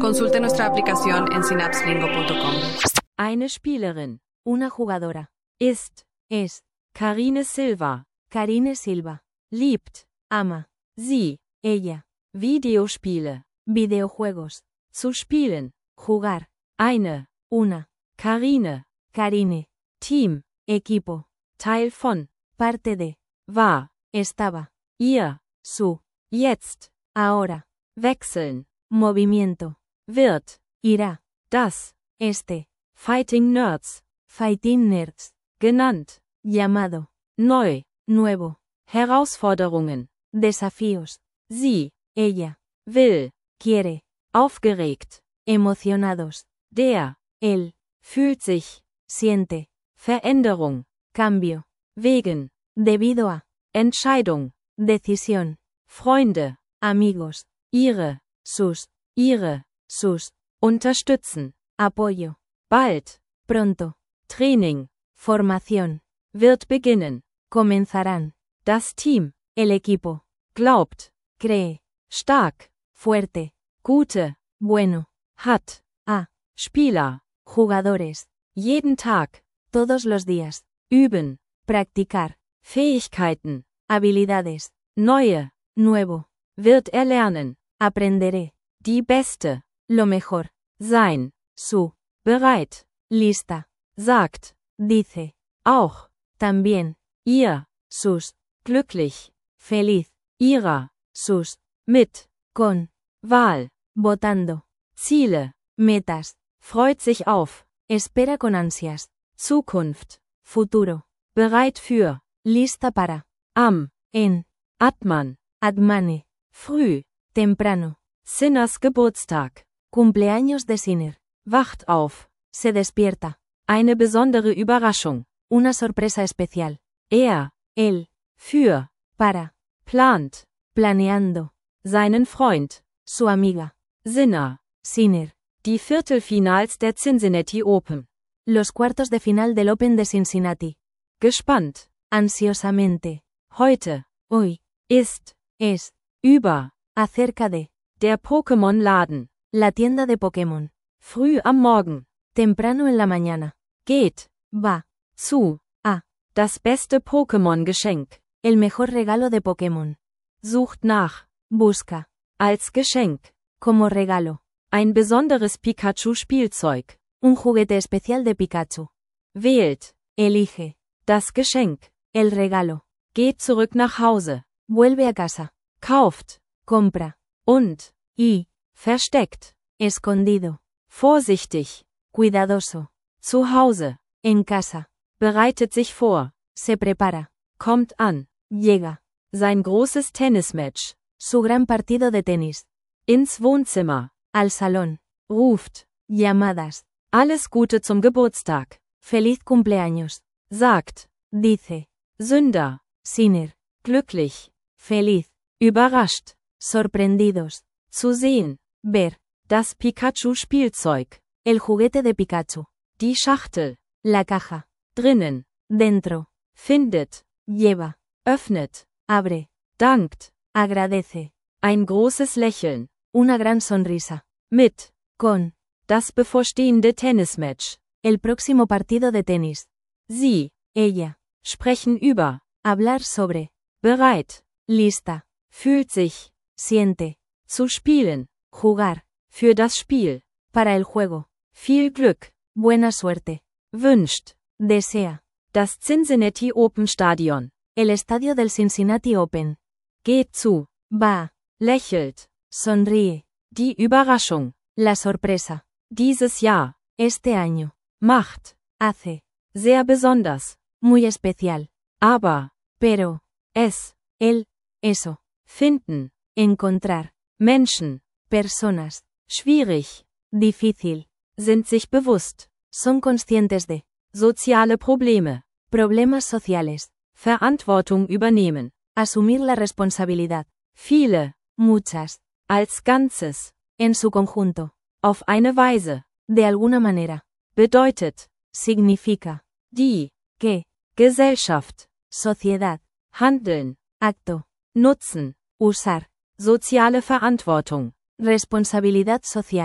Consulte nuestra aplicación en synapselingo.com. Eine Spielerin. Una jugadora. Ist. Es. Karine Silva. Karine Silva. Liebt. Ama. Sie. Ella. Videospiele. Videojuegos. Zu spielen. Jugar. Eine. Una. Karine. Karine. Team. Equipo. Teil von. Parte de. War. Estaba. Ihr. Su. Jetzt. Ahora. Wechseln. Movimiento. Wird. Irá. Das. Este. Fighting Nerds. Fighting Nerds. Genannt. Llamado. Neu. Nuevo. Herausforderungen. Desafíos. Sie. Ella. Will. Quiere. Aufgeregt. Emocionados. Der. Él. Fühlt sich. Siente. Veränderung. Cambio. Wegen. Debido a. Entscheidung. Decisión. Freunde. Amigos. Ihre. Sus. Ihre. Sus. Unterstützen. Apoyo. Bald. Pronto. Training. Formación. Wird beginnen. Comenzarán. Das Team. El equipo. Glaubt. Cree. Stark. Fuerte. Gute. Bueno. Hat. A. Spieler. Jugadores. Jeden Tag. Todos los días. Üben. Practicar. Fähigkeiten. Habilidades. Neue. Nuevo. Wird lernen. Aprenderé. Die Beste. Lo mejor. Sein. Su. Bereit. Lista. Sagt. Dice. Auch. También. Ihr. Sus. Glücklich. Feliz. Ihrer. Sus. Mit. Con. Wahl. Votando. Ziele. Metas. Freut sich auf. Espera con ansias. Zukunft. Futuro. Bereit für. Lista para. Am. En. Atman. Admane. Früh. Temprano. Sinners Geburtstag. Cumpleaños de Sinner. Wacht auf. Se despierta. Eine besondere Überraschung. Una sorpresa especial. Er. Él. Für. Para. Plant. Planeando. Seinen Freund. Su amiga. Sinner. Sinner. Die Viertelfinals der Cincinnati Open. Los cuartos de final del Open de Cincinnati. Gespannt. Ansiosamente. Heute. Hoy. Ist. Es. Über. Acerca de. Der Pokémon-Laden. La tienda de Pokémon. Früh am Morgen. Temprano en la mañana. Geht. Va. Zu. A. Das beste Pokémon-Geschenk. El mejor regalo de Pokémon. Sucht nach. Busca. Als Geschenk. Como regalo. Ein besonderes Pikachu-Spielzeug. Un juguete especial de Pikachu. Wählt. Elige. Das Geschenk. El regalo. Geht zurück nach Hause. Vuelve a casa. Kauft. Compra. Und. Y. Versteckt. Escondido. Vorsichtig. Cuidadoso. Zu Hause. En casa. Bereitet sich vor. Se prepara. Kommt an. Llega. Sein großes Tennismatch. Su gran partido de tenis. Ins Wohnzimmer. Al salón. Ruft. Llamadas. Alles Gute zum Geburtstag. Feliz cumpleaños. Sagt. Dice. Sünder. Sinner. Glücklich. Feliz. Überrascht. Sorprendidos. Zu sehen. Ver. Das Pikachu-Spielzeug. El juguete de Pikachu. Die Schachtel. La caja. Drinnen. Dentro. Findet. Lleva. Öffnet. Abre. Dankt. Agradece. Ein großes Lächeln. Una gran sonrisa. Mit. Con. Das bevorstehende Tennismatch. El próximo partido de tenis. Sie. Ella. Sprechen über. Hablar sobre. Bereit. Lista. Fühlt sich. Siente. Zu spielen. Jugar. Für das Spiel. Para el juego. Viel Glück. Buena suerte. Wünscht. Desea. Das Cincinnati Open Stadion. El estadio del Cincinnati Open. Geht zu. Va. Lächelt. Sonríe. Die Überraschung. La sorpresa. Dieses Jahr. Este año. Macht. Hace. Sehr besonders. Muy especial. Aber. Pero. Es. El. Eso. Finden. Encontrar. Menschen. Personas. Schwierig. Difícil. Sind sich bewusst. Son conscientes de. Soziale Probleme. Problemas sociales. Verantwortung übernehmen. Asumir la responsabilidad. Viele. Muchas. Als Ganzes. En su conjunto. Auf eine Weise. De alguna manera. Bedeutet. Significa. Die. Que. Gesellschaft. Sociedad. Handeln. Acto. Nutzen. Usar. Soziale Verantwortung. Responsabilidad social.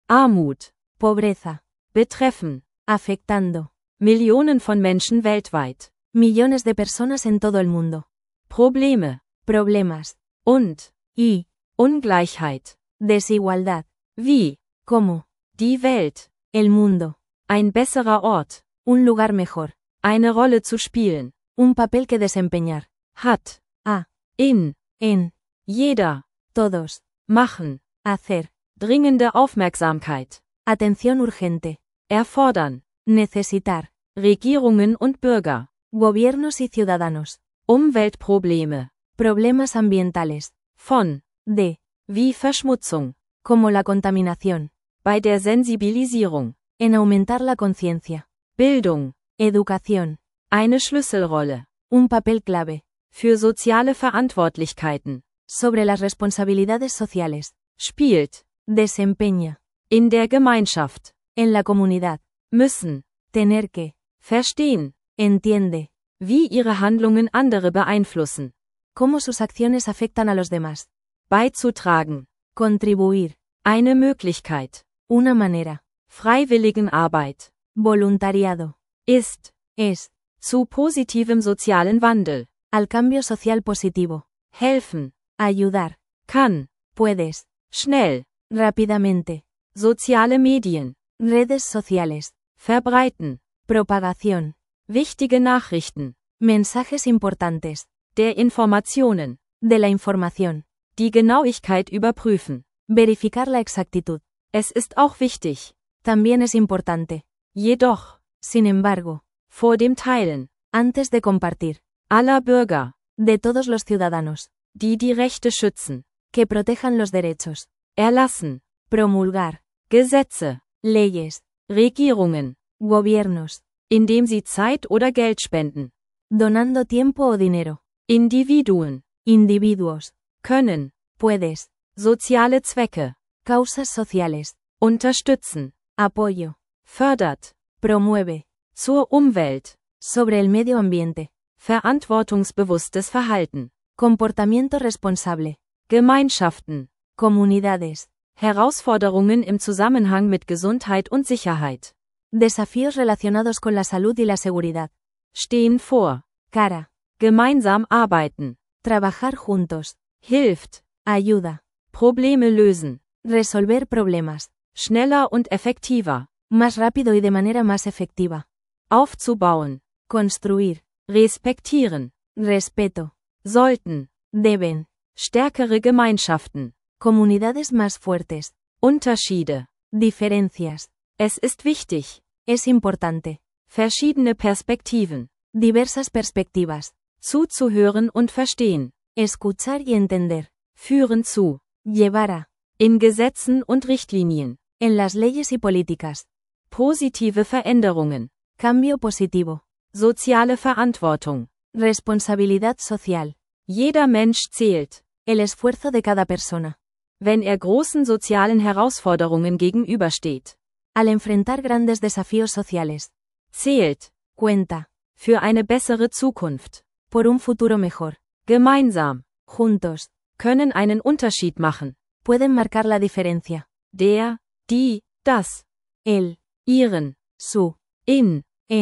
Armut, pobreza, betreffen, afectando, Millionen von Menschen weltweit, millones de personas en todo el mundo, Probleme, problemas, und, y, Ungleichheit, desigualdad, wie, como, die Welt, el mundo, ein besserer Ort, un lugar mejor, eine Rolle zu spielen, un papel que desempeñar, hat, a, in, en, jeder, todos, machen, hacer, dringende Aufmerksamkeit, atención urgente, erfordern, necesitar, Regierungen und Bürger, gobiernos y ciudadanos, Umweltprobleme, problemas ambientales, von, de, wie Verschmutzung, como la contaminación, bei der Sensibilisierung, en aumentar la conciencia, Bildung, educación, eine Schlüsselrolle, un papel clave, für soziale Verantwortlichkeiten, sobre las responsabilidades sociales, spielt, desempeña, in der Gemeinschaft, en la comunidad, müssen, tener que, verstehen, entiende, wie ihre Handlungen andere beeinflussen, cómo sus acciones afectan a los demás, beizutragen, contribuir, eine Möglichkeit, una manera, Freiwilligenarbeit, voluntariado, ist, es, zu positivem sozialen Wandel, al cambio social positivo, helfen, ayudar, kann, puedes, schnell, rápidamente, soziale Medien, redes sociales, verbreiten, propagación, wichtige Nachrichten, mensajes importantes, der Informationen, de la información, die Genauigkeit überprüfen. verificar la exactitud, Es ist auch wichtig, también es importante, jedoch, sin embargo, vor dem Teilen, antes de compartir, aller Bürger, de todos los ciudadanos, die die Rechte schützen, que protejan los derechos, erlassen, promulgar, Gesetze, leyes, Regierungen, gobiernos, indem sie Zeit oder Geld spenden, donando tiempo o dinero, Individuen, individuos, können, puedes, soziale Zwecke, causas sociales, unterstützen, apoyo, fördert, promueve, zur Umwelt, sobre el medio ambiente, verantwortungsbewusstes Verhalten, comportamiento responsable, Gemeinschaften, comunidades, Herausforderungen im Zusammenhang mit Gesundheit und Sicherheit, desafíos relacionados con la salud y la seguridad, stehen vor, cara, gemeinsam arbeiten, trabajar juntos, hilft, ayuda, Probleme lösen, resolver problemas, schneller und effektiver, más rápido y de manera más efectiva, aufzubauen, construir, respektieren, respeto, sollten, deben, stärkere Gemeinschaften, comunidades más fuertes, Unterschiede, diferencias, es ist wichtig, es importante, verschiedene Perspektiven, diversas perspectivas, zuzuhören und verstehen, escuchar y entender, führen zu, llevar a, in Gesetzen und Richtlinien, en las leyes y políticas, positive Veränderungen, cambio positivo, soziale Verantwortung, responsabilidad social, jeder Mensch zählt, el esfuerzo de cada persona, wenn großen sozialen Herausforderungen gegenübersteht, al enfrentar grandes desafíos sociales, zählt, cuenta, für eine bessere Zukunft, por un futuro mejor, gemeinsam, juntos, können einen Unterschied machen, pueden marcar la diferencia, der, die, das, el, ihren, su, in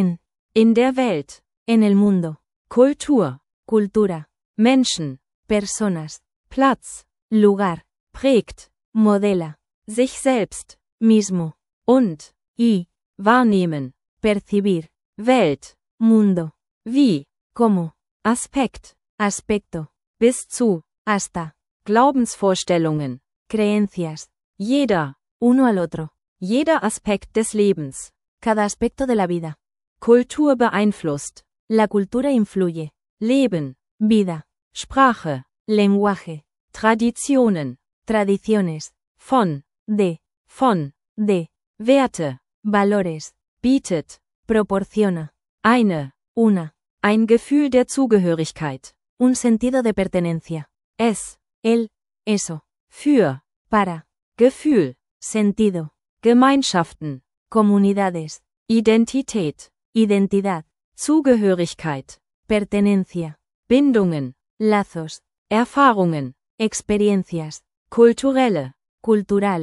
der Welt, en el mundo, Kultur, cultura, Menschen, personas, Platz, lugar, prägt, modela, sich selbst, mismo, und, y, wahrnehmen, percibir, Welt, mundo, wie, como, Aspekt, aspecto, bis zu, hasta, Glaubensvorstellungen, creencias, jeder, uno al otro, jeder Aspekt des Lebens, cada aspecto de la vida, Kultur beeinflusst, la cultura influye, Leben, vida, Sprache, lenguaje, Traditionen, tradiciones, von, de, Werte, valores, bietet, proporciona, una, ein Gefühl der Zugehörigkeit, un sentido de pertenencia, es, el, eso, für, para, Gefühl, sentido, Gemeinschaften, comunidades, Identität, identidad, Zugehörigkeit, pertenencia, Bindungen, lazos, Erfahrungen, experiencias, kulturelle, cultural,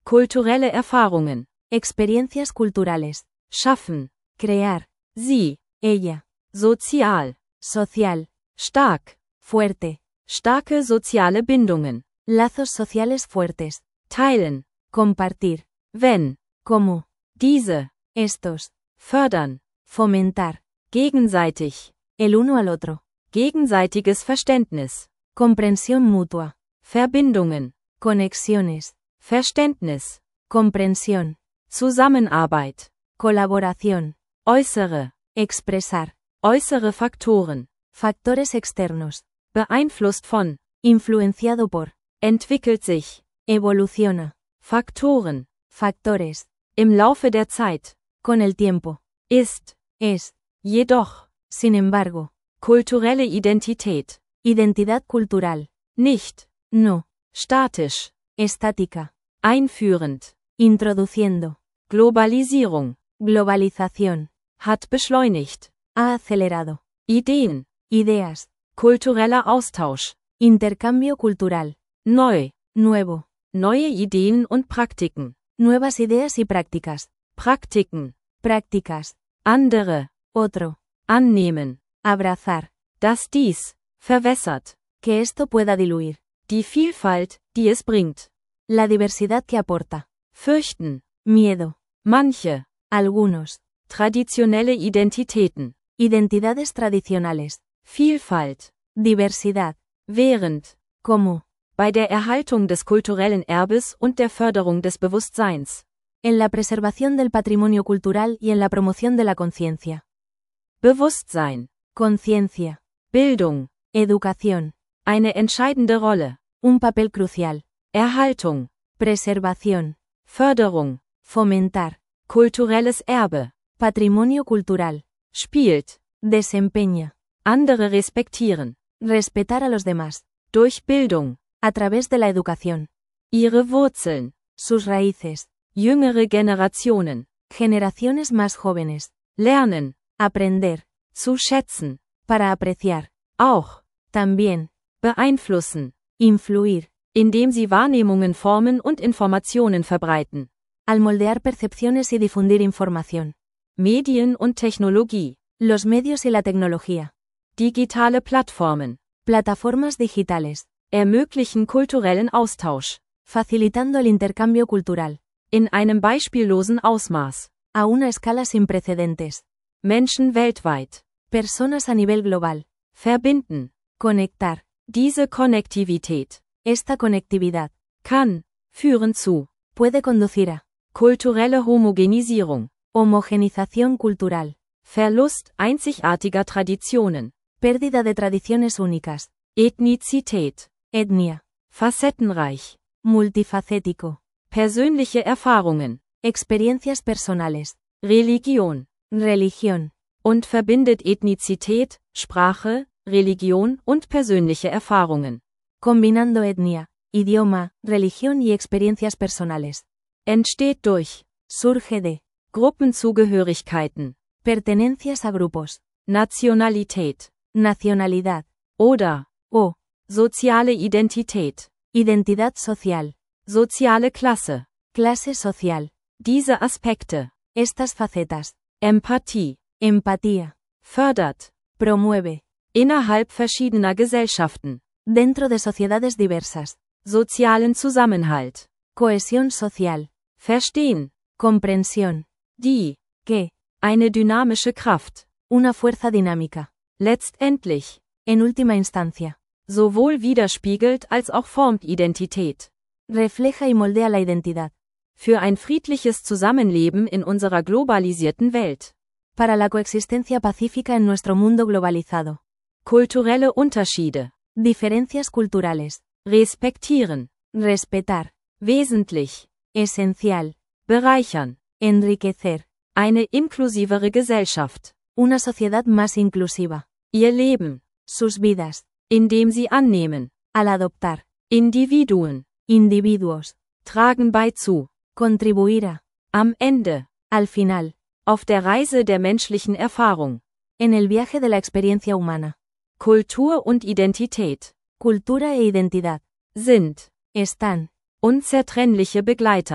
Kulturelle Erfahrungen. Experiencias culturales. Schaffen. Crear. Sie. Ella. Sozial. Social. Stark. Fuerte. Starke soziale Bindungen. Lazos sociales fuertes. Teilen. Compartir. Wenn. Como. Diese. Estos. Fördern. Fomentar. Gegenseitig. El uno al otro. Gegenseitiges Verständnis. Comprensión mutua. Verbindungen. Conexiones. Verständnis. Comprensión. Zusammenarbeit. Colaboración. Äußere. Expresar. Äußere Faktoren. Factores externos. Beeinflusst von. Influenciado por. Entwickelt sich. Evoluciona. Faktoren. Factores. Im Laufe der Zeit. Con el tiempo. Ist. Es. Jedoch. Sin embargo. Kulturelle Identität. Identidad cultural. Nicht. No. Statisch. Estática. Einführend. Introduciendo. Globalisierung. Globalización. Hat beschleunigt. Ha acelerado. Ideen. Ideas. Kultureller Austausch. Intercambio cultural. Neu. Nuevo. Neue Ideen und Praktiken. Nuevas ideas y prácticas. Praktiken. Prácticas. Andere. Otro. Annehmen. Abrazar. Dass dies. Verwässert. Que esto pueda diluir. Die Vielfalt, die es bringt. La diversidad que aporta. Fürchten. Miedo. Manche. Algunos. Traditionelle Identitäten. Identidades tradicionales. Vielfalt. Diversidad. Während. Como. Bei der Erhaltung des kulturellen Erbes und der Förderung des Bewusstseins. En la preservación del patrimonio cultural y en la promoción de la conciencia. Bewusstsein. Conciencia. Bildung. Educación. Eine entscheidende Rolle. Un papel crucial. Erhaltung. Preservación. Förderung. Fomentar. Kulturelles Erbe. Patrimonio cultural. Spielt. Desempeña. Andere respektieren. Respetar a los demás. Durch Bildung. A través de la educación. Ihre Wurzeln. Sus raíces. Jüngere Generationen. Generaciones más jóvenes. Lernen. Aprender. Zu schätzen. Para apreciar. Auch. También. Beeinflussen. Influir. Indem sie Wahrnehmungen formen und Informationen verbreiten. Al moldear percepciones y difundir información. Medien und Technologie. Los medios y la tecnología. Digitale Plattformen. Plataformas digitales. Ermöglichen kulturellen Austausch. Facilitando el intercambio cultural. In einem beispiellosen Ausmaß. A una escala sin precedentes. Menschen weltweit. Personas a nivel global. Verbinden. Conectar. Diese Konnektivität. Esta conectividad. Kann. Führen zu. Puede conducir a. Kulturelle Homogenisierung. Homogenización cultural. Verlust einzigartiger Traditionen. Pérdida de tradiciones únicas. Ethnizität. Etnia. Facettenreich. Multifacético. Persönliche Erfahrungen. Experiencias personales. Religion. Religión. Und verbindet Ethnizität, Sprache, Religion und persönliche Erfahrungen. Combinando etnia, idioma, religión y experiencias personales. Entsteht durch. Surge de. Gruppenzugehörigkeiten. Pertenencias a grupos. Nationalität. Nacionalidad. Oder. O. Soziale Identität. Identidad social. Soziale Klasse. Clase social. Diese Aspekte. Estas facetas. Empathie. Empatía. Fördert. Promueve. Innerhalb verschiedener Gesellschaften. Dentro de sociedades diversas. Sozialen Zusammenhalt. Cohesión social. Verstehen. Comprensión. Die. Que. Eine dynamische Kraft. Una fuerza dinámica. Letztendlich. En última instancia. Sowohl widerspiegelt als auch formt Identität. Refleja y moldea la identidad. Für ein friedliches Zusammenleben in unserer globalisierten Welt. Para la coexistencia pacífica en nuestro mundo globalizado. Kulturelle Unterschiede. Diferencias culturales. Respektieren. Respetar. Wesentlich. Esencial. Bereichern. Enriquecer. Eine inklusivere Gesellschaft. Una sociedad más inclusiva. Ihr Leben. Sus vidas. Indem sie annehmen. Al adoptar. Individuen. Individuos. Tragen bei zu. Contribuir a. Am Ende. Al final. Auf der Reise der menschlichen Erfahrung. En el viaje de la experiencia humana. Kultur und Identität. Cultura e identidad. Sind. Están. Unzertrennliche Begleiter.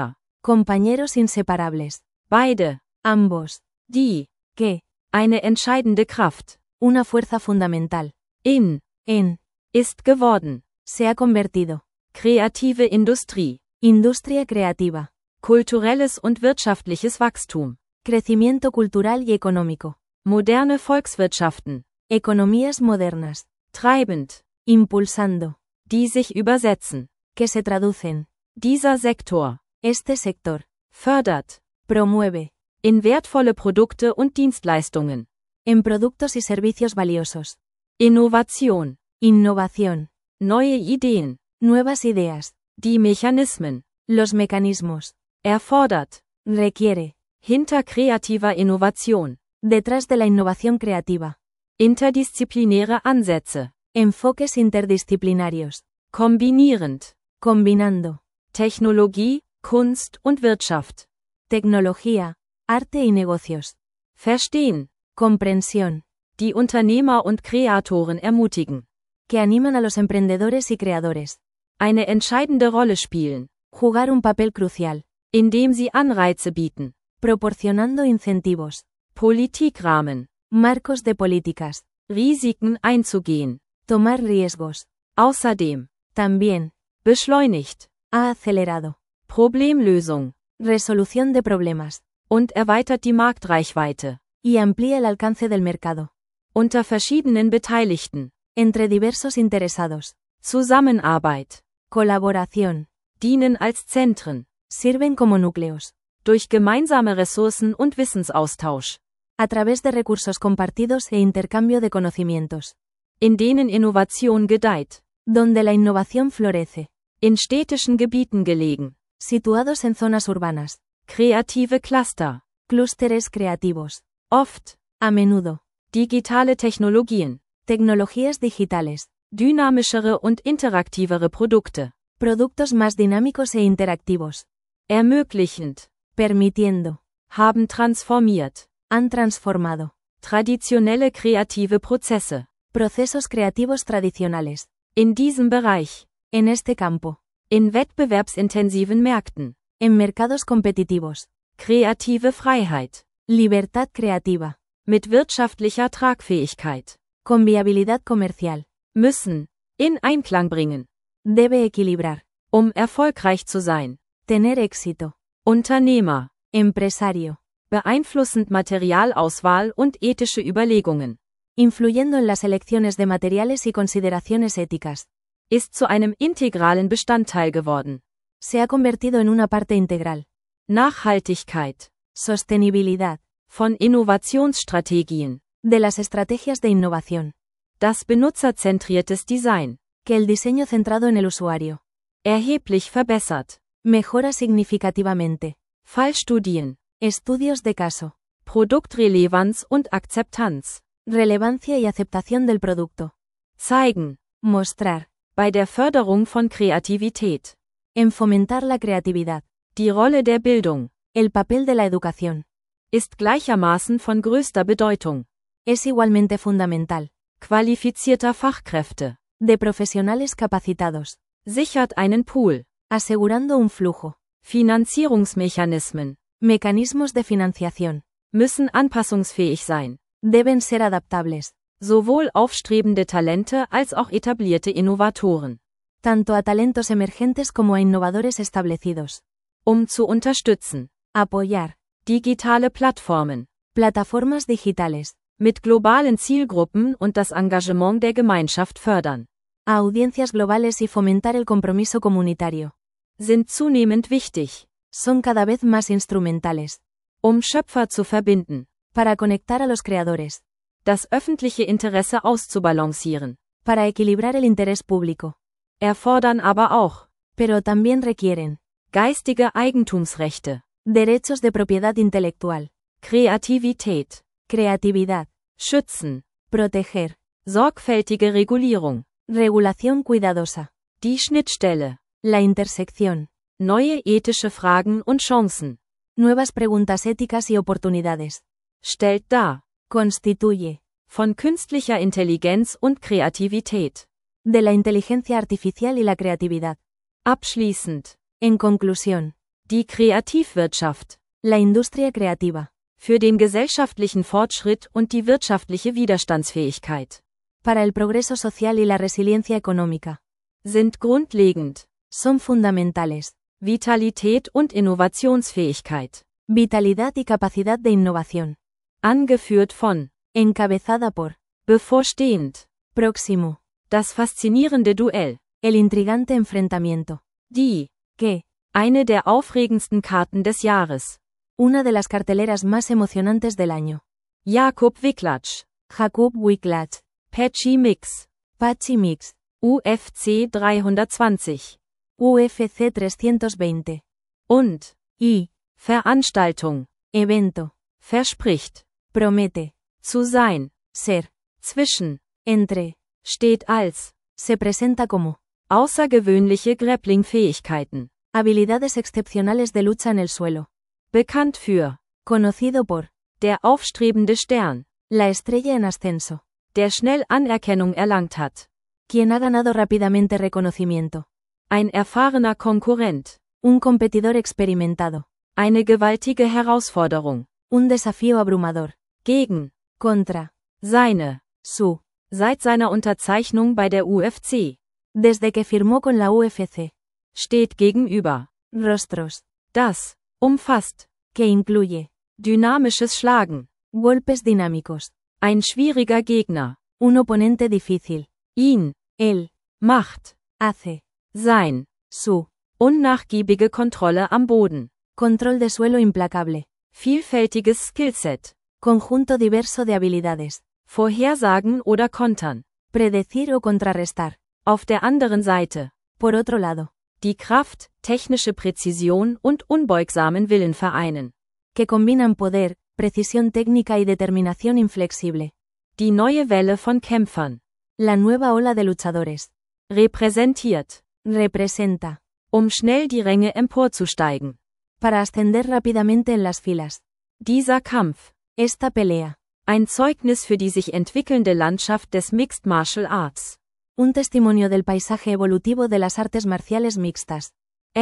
Compañeros inseparables. beide, Ambos. die, Que. eine entscheidende Kraft, Una fuerza fundamental. in, En. ist geworden, Se ha convertido. kreative Industrie, Industria creativa. kulturelles und wirtschaftliches Wachstum, Crecimiento cultural y económico. moderne Volkswirtschaften, Economías modernas. treibend, Impulsando. die sich übersetzen. Que se traducen. Dieser Sektor Este sector. fördert Promueve. in wertvolle Produkte und Dienstleistungen, En productos y servicios valiosos. Innovation, Innovación. neue Ideen, Nuevas ideas. die Mechanismen, Los mecanismos. erfordert, Requiere. hinter kreativer Innovation, Detrás de la innovación creativa. interdisziplinäre Ansätze, Enfoques interdisciplinarios. kombinierend, Combinando. Technologie, Kunst und Wirtschaft, Tecnología. Arte y negocios. verstehen, Comprensión. die Unternehmer und Kreatoren ermutigen, Que animan a los emprendedores y creadores. eine entscheidende Rolle spielen, Jugar un papel crucial. indem sie Anreize bieten, Proporcionando incentivos. Politikrahmen, Marcos de políticas. Risiken einzugehen, Tomar riesgos. außerdem, También. beschleunigt, Ha acelerado. Problemlösung, Resolución de problemas. und erweitert die Marktreichweite, Y amplía el alcance del mercado. unter verschiedenen Beteiligten, Entre diversos interesados. Zusammenarbeit, Colaboración. dienen als Zentren, Sirven como núcleos. durch gemeinsame Ressourcen und Wissensaustausch, A través de recursos compartidos e intercambio de conocimientos. in denen Innovation gedeiht, Donde la innovación florece. in städtischen Gebieten gelegen, Situados en zonas urbanas. kreative Cluster, Clústeres creativos. oft, A menudo. digitale Technologien, Tecnologías digitales. dynamischere und interaktivere Produkte, Productos más dinámicos e interactivos. ermöglichend, Permitiendo. haben transformiert, Han transformado. traditionelle kreative Prozesse, Procesos creativos tradicionales. in diesem Bereich, En este campo. in wettbewerbsintensiven Märkten, En mercados competitivos. kreative Freiheit, Libertad creativa. mit wirtschaftlicher Tragfähigkeit, Con viabilidad comercial. müssen, in Einklang bringen, Debe equilibrar. erfolgreich zu sein, Tener éxito. Unternehmer, Empresario. beeinflussend Materialauswahl und ethische Überlegungen, Influyendo en las elecciones de materiales y consideraciones éticas. ist zu einem integralen Bestandteil geworden. Se ha convertido en una parte integral. Nachhaltigkeit, Sostenibilidad. von Innovationsstrategien, De las estrategias de innovación. das benutzerzentriertes Design, Que el diseño centrado en el usuario. erheblich verbessert, Mejora significativamente. Fallstudien, Estudios de caso. Produktrelevanz und Akzeptanz, Relevancia y aceptación del producto. zeigen, Mostrar. bei der Förderung von Kreativität, En fomentar la creatividad. die Rolle der Bildung, El papel de la educación. ist gleichermaßen von größter Bedeutung, Es igualmente fundamental. qualifizierter Fachkräfte, De profesionales capacitados. sichert einen Pool, Asegurando un flujo. Finanzierungsmechanismen, Mecanismos de financiación. müssen anpassungsfähig sein, Deben ser adaptables. sowohl aufstrebende Talente als auch etablierte Innovatoren, Tanto a talentos emergentes como a innovadores establecidos. zu unterstützen, Apoyar. digitale Plattformen, Plataformas digitales. mit globalen Zielgruppen und das Engagement der Gemeinschaft fördern, A audiencias globales y fomentar el compromiso comunitario. sind zunehmend wichtig, Son cada vez más instrumentales. Schöpfer zu verbinden, Para conectar a los creadores. das öffentliche Interesse auszubalancieren, Para equilibrar el interés público. erfordern aber auch Pero también requieren. geistige Eigentumsrechte, Derechos de propiedad intelectual. Kreativität, Creatividad. schützen, Proteger. sorgfältige Regulierung, Regulación cuidadosa. die Schnittstelle, La intersección. neue ethische Fragen und Chancen, Nuevas preguntas éticas y oportunidades. stellt dar, Constituye. von künstlicher Intelligenz und Kreativität. De la inteligencia artificial y la creatividad. Abschließend, En conclusión. Die Kreativwirtschaft. La industria creativa. Für den gesellschaftlichen Fortschritt und die wirtschaftliche Widerstandsfähigkeit. Para el progreso social y la resiliencia económica. Sind grundlegend. Son fundamentales. Vitalität und Innovationsfähigkeit. Vitalidad y capacidad de innovación. Angeführt von. Encabezada por. Bevorstehend. Próximo. Das faszinierende Duell. El intrigante enfrentamiento. Die. Que. Eine der aufregendsten Karten des Jahres. Una de las carteleras más emocionantes del año. Jakub Wicklacz. Jakub Wicklacz. Patchy Mix. Patchy Mix. UFC 320. UFC 320. Und. Y. Veranstaltung. Evento. Verspricht. Promete. Zu sein. Ser. Zwischen. Entre. Steht als. Se presenta como. Außergewöhnliche Grappling-Fähigkeiten. Habilidades excepcionales de lucha en el suelo. Bekannt für. Conocido por. Der aufstrebende Stern. La estrella en ascenso. Der schnell Anerkennung erlangt hat. Quien ha ganado rápidamente reconocimiento. Ein erfahrener Konkurrent. Un competidor experimentado. Eine gewaltige Herausforderung. Un desafío abrumador. Gegen. Contra. Seine. Su. Seit seiner Unterzeichnung bei der UFC. Desde que firmó con la UFC. Steht gegenüber. Rostros. Das. Umfasst. Que incluye. Dynamisches Schlagen. Golpes dinámicos. Ein schwieriger Gegner. Un oponente difícil. Ihn. Él. Macht. Hace. Sein. Su. Unnachgiebige Kontrolle am Boden. Control de suelo implacable. Vielfältiges Skillset. Conjunto diverso de habilidades. Vorhersagen oder kontern. Predecir o contrarrestar. Auf der anderen Seite. Por otro lado. Die Kraft, technische Präzision und unbeugsamen Willen vereinen. Que combinan poder, precisión técnica y determinación inflexible. Die neue Welle von Kämpfern. La nueva ola de luchadores. Repräsentiert. Representa. Schnell die Ränge emporzusteigen. Para ascender rápidamente en las filas. Dieser Kampf. Esta pelea. Ein Zeugnis für die sich entwickelnde Landschaft des Mixed Martial Arts. Un testimonio del paisaje evolutivo de las artes marciales mixtas.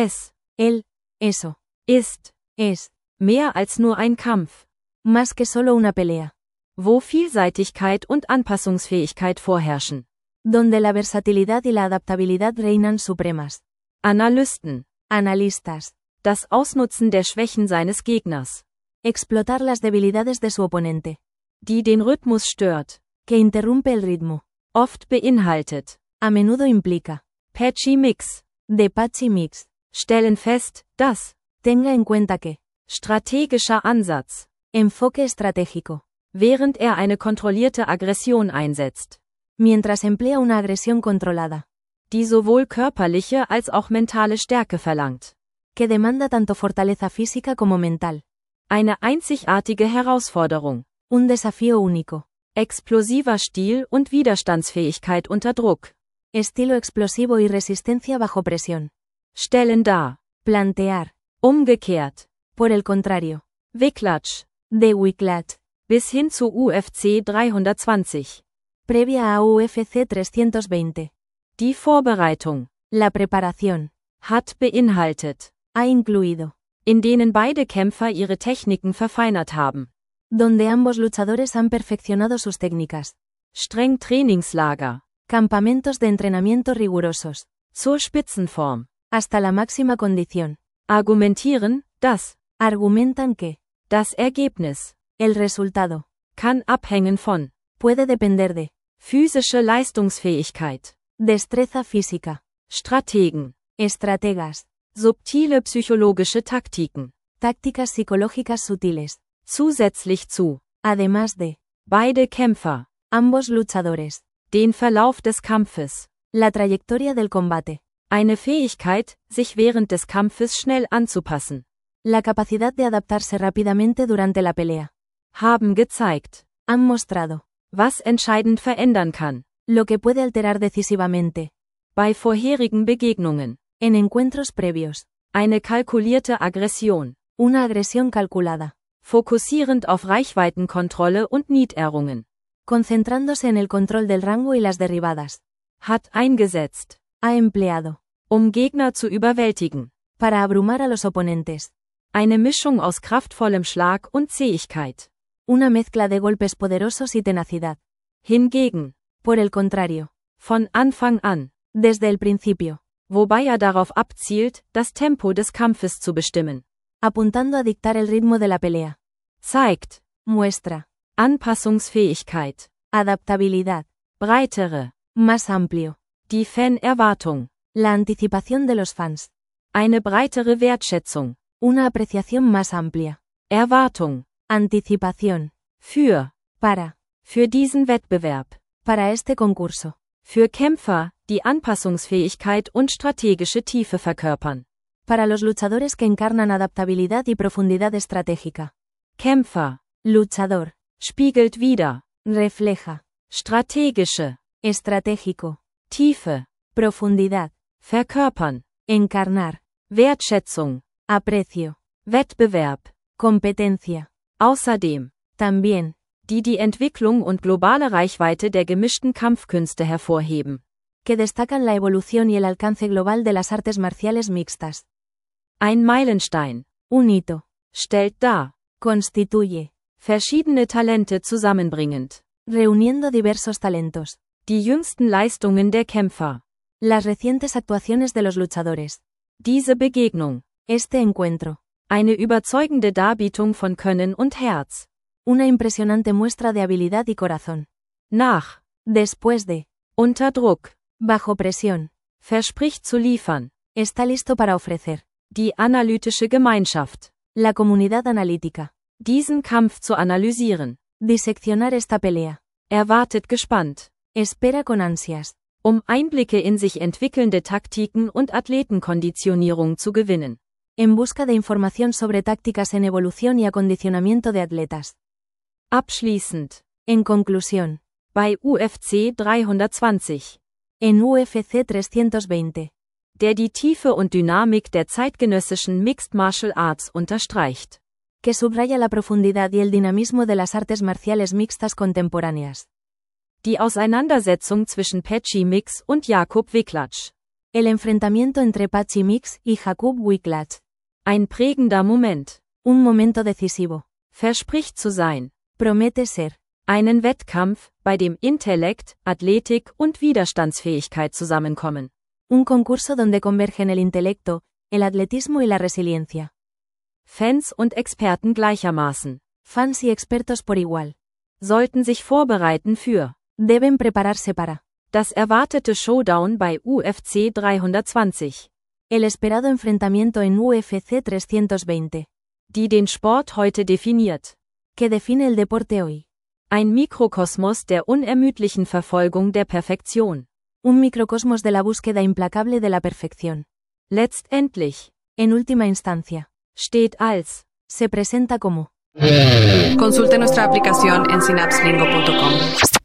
Eso. Ist. Es. Mehr als nur ein Kampf. Más que solo una pelea. Wo Vielseitigkeit und Anpassungsfähigkeit vorherrschen. Donde la versatilidad y la adaptabilidad reinan supremas. Analysten. Analistas. Das Ausnutzen der Schwächen seines Gegners. Explotar las debilidades de su oponente. Die den Rhythmus stört. Que interrumpe el ritmo. Oft beinhaltet. A menudo implica. Patchy Mix. De Patchy Mix. Stellen fest, dass. Tenga en cuenta que. Strategischer Ansatz. Enfoque estratégico. Während eine kontrollierte Aggression einsetzt. Mientras emplea una agresión controlada. Die sowohl körperliche als auch mentale Stärke verlangt. Que demanda tanto fortaleza física como mental. Eine einzigartige Herausforderung. Un desafío único. Explosiver Stil und Widerstandsfähigkeit unter Druck. Estilo explosivo y resistencia bajo presión. Stellen dar. Plantear. Umgekehrt. Por el contrario. Wicklacz. De Wicklacz. Bis hin zu UFC 320. Previa a UFC 320. Die Vorbereitung. La preparación. Hat beinhaltet. Ha incluido. In denen beide Kämpfer ihre Techniken verfeinert haben. Donde ambos luchadores han perfeccionado sus técnicas. Streng Trainingslager. Campamentos de entrenamiento rigurosos. Zur Spitzenform. Hasta la máxima condición. Argumentieren, dass. Argumentan que. Das Ergebnis. El resultado. Kann abhängen von. Puede depender de. Physische Leistungsfähigkeit. Destreza física. Strategen. Estrategas. Subtile psychologische Taktiken. Tácticas psicológicas sutiles. Zusätzlich zu. Además de. Beide Kämpfer. Ambos luchadores. Den Verlauf des Kampfes. La trayectoria del combate. Eine Fähigkeit, sich während des Kampfes schnell anzupassen. La capacidad de adaptarse rápidamente durante la pelea. Haben gezeigt. Han mostrado. Was entscheidend verändern kann. Lo que puede alterar decisivamente. Bei vorherigen Begegnungen. En encuentros previos. Eine kalkulierte Aggression. Una agresión calculada. Fokussierend auf Reichweitenkontrolle und Niederrungen. Concentrándose en el control del rango y las derribadas. Hat eingesetzt. Ha empleado. Gegner zu überwältigen. Para abrumar a los oponentes. Eine Mischung aus kraftvollem Schlag und Zähigkeit. Una mezcla de golpes poderosos y tenacidad. Hingegen, Por el contrario. von Anfang an, Desde el principio. wobei darauf abzielt, das Tempo des Kampfes zu bestimmen. Apuntando a dictar el ritmo de la pelea. Zeigt, Muestra. Anpassungsfähigkeit, Adaptabilidad. breitere, Más amplio. die Fan-Erwartung, La anticipación de los fans. eine breitere Wertschätzung, Una apreciación más amplia. Erwartung, Anticipación. für diesen Wettbewerb, Para este concurso. für Kämpfer, die Anpassungsfähigkeit und strategische Tiefe verkörpern. Para los luchadores que encarnan adaptabilidad y profundidad estratégica. Kämpfer, Luchador. spiegelt wider, Refleja. strategische, Estratégico. Tiefe, Profundidad. verkörpern, Encarnar. Wertschätzung, Aprecio. Wettbewerb, Competencia. außerdem, También. die Entwicklung und globale Reichweite der gemischten Kampfkünste hervorheben. Que destacan la evolución y el alcance global de las artes marciales mixtas. Ein Meilenstein, Un hito. stellt dar, Constituye. verschiedene Talente zusammenbringend, Reuniendo diversos talentos. die jüngsten Leistungen der Kämpfer. Las recientes actuaciones de los luchadores. Diese Begegnung, Este encuentro. eine überzeugende Darbietung von Können und Herz. Una impresionante muestra de habilidad y corazón. Nach, Después de. unter Druck, Bajo presión. verspricht zu liefern. Está listo para ofrecer. Die analytische Gemeinschaft, La comunidad analítica. diesen Kampf zu analysieren. Diseccionar esta pelea. Erwartet gespannt, Espera con ansias. Einblicke in sich entwickelnde Taktiken und Athletenkonditionierung zu gewinnen. En busca de información sobre tácticas en evolución y acondicionamiento de atletas. Abschließend, En conclusión. bei UFC 320, En UFC 320. der die Tiefe und Dynamik der zeitgenössischen Mixed Martial Arts unterstreicht. Que subraya la profundidad y el dinamismo de las artes marciales mixtas contemporáneas. Die Auseinandersetzung zwischen Patchy Mix und Jakub Wicklacz. El enfrentamiento entre Patchy Mix y Jakub Wicklacz. Ein prägender Moment. Un momento decisivo. Verspricht zu sein. Promete ser. Einen Wettkampf, bei dem Intellekt, Athletik und Widerstandsfähigkeit zusammenkommen. Un concurso donde convergen el intelecto, el atletismo y la resiliencia. Fans und Experten gleichermaßen. Fans y expertos por igual. Sollten sich vorbereiten für. Deben prepararse para. Das erwartete Showdown bei UFC 320. El esperado enfrentamiento en UFC 320. Die den Sport heute definiert. Que define el deporte hoy. Ein Mikrokosmos der unermüdlichen Verfolgung der Perfektion. Un microcosmos de la búsqueda implacable de la perfección. Letztendlich. En última instancia. Steht als. Se presenta como. Consulte nuestra aplicación en synapslingo.com.